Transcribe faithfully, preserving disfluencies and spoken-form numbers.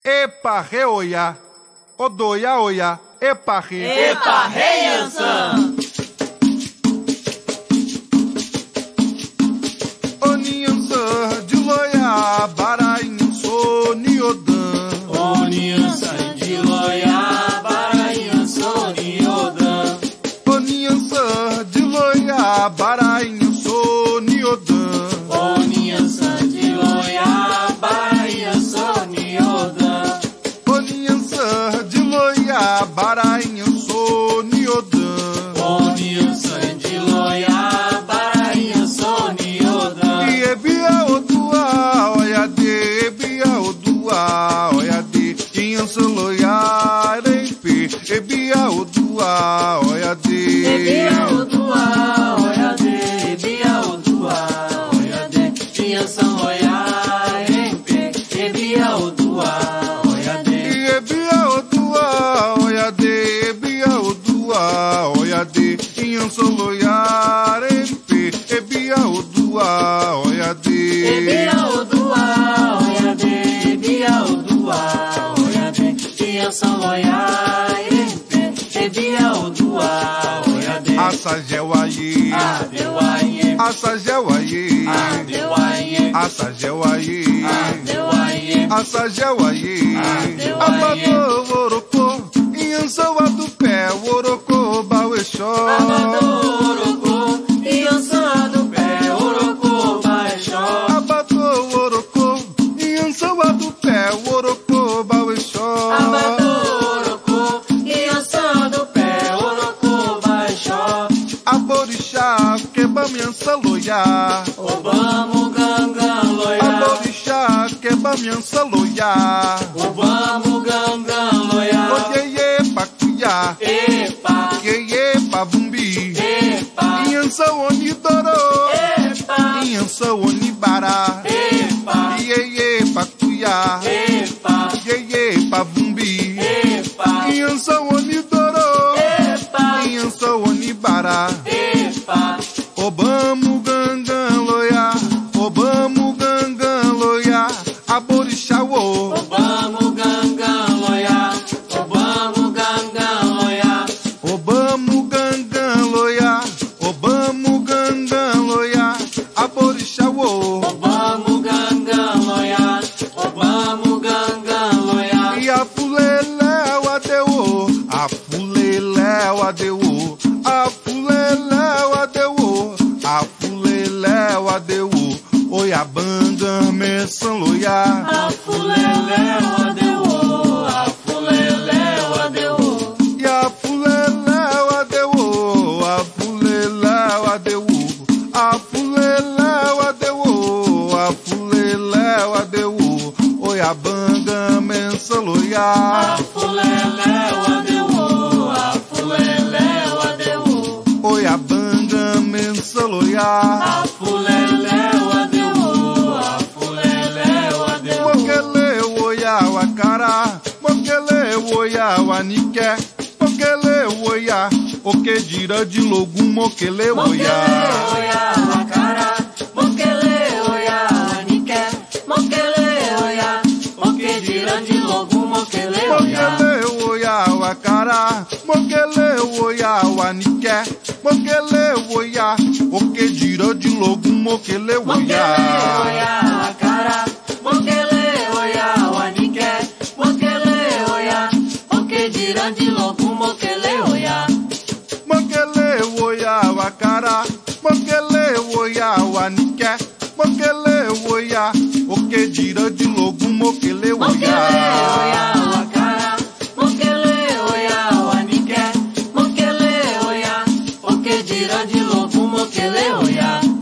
Epa reoia, odoia oia, epa re. Epa reiansan. Oniansan de loia, barainso niodan. Oniansan de loia, barainso niodan. Oniansan de loia, barainso niodan. Oniansan de loia, barainso niodan. Oniansan de loia, barainso niodan. Oniansan de loia, barainso niodan. E ebia odua, olha de, ebia odua, olha de, inhansan loia, rempe, ebia odua, olha de. Ebia odua, olha de, ebia odua, olha de, inhansan loia, rempe, ebia odua, olha de. E ebia odua, olha de, ebia odua, olha de, inhansan loia, rempe, ebia odua, olha de. Ebia odua, olha de, ebia odua, olha de, inhansan loia, rempe, ebia odua, olha de. Assagel aí, Adeu aie, assagel aí, adeu aie, assagel aí, adeu aie, assagel aí, Adeu aie. abadô, orocô, inhansawa do pé, orocô, bauexó. abadô, orocô, inhansan do pé, orocô, baixó. Abadô, orocô, inhansawa do pé, orocô, bauexó. Abadô, orocô, inhansan do pé, orocô, baixó. Aborixá, quebamiança loia. Obamo, gangan, loia. Aborixá, quebamiança loia. Obamo, gangan, loia. Oyeye, pacuia, Epa, yeye, pavumbi. epa, Inhansa onidoro, epa, inhansa onibara. epa, Yeye, pacuia, epa, yeye, pavumbi. epa, Inhansa onidoro, epa, inhansa onibara. epa. Obamo gangan loia, obamo gangan loia, aborixá wo. Obamo, gangan, loia. Obamo, gangan, loia. Obamo gangan loia, obamo gangan loia, aborixá wo. Obamo, gangan, loia. Obamo, gangan, loia. E a fuleléu adeu, a fuleléu adeu, a fuleléu adeu, a fuleléu adeu, oi a banda menção loia. A fuleléu adeu, a fuleléu adeu. E a fuleléu adeu, a fuleléu adeu, a fuleléu adeu, a fuleléu adeu, oi a banda menção loia. A fuleléu adeu, a fuleléu adeu. Oi a banda menção loia. A fuleléu adeu, a fuleléu adeu. Mokele oia wa cara, mokele oia wa nike, mokele oia, o que dira de logo mokele Mokele oia. oia a cara, mokele oia a nique, mokele oia, o que dirão de logo mokele oia. Mokele oia wa cara, mokele oia wa nike, mokele oia, o que dira de logo mokele Mokele oia. oia a cara, mokele oia a nique, mokele oia, o que dirão de logo mokele oia. Mokele oia wa cara, mokele oia wa nike, mokele oia, o que dira de logo mokele Mokele oia oia. a cara, mokele oia a nique, mokele oia, o que dirão de logo mokele oia.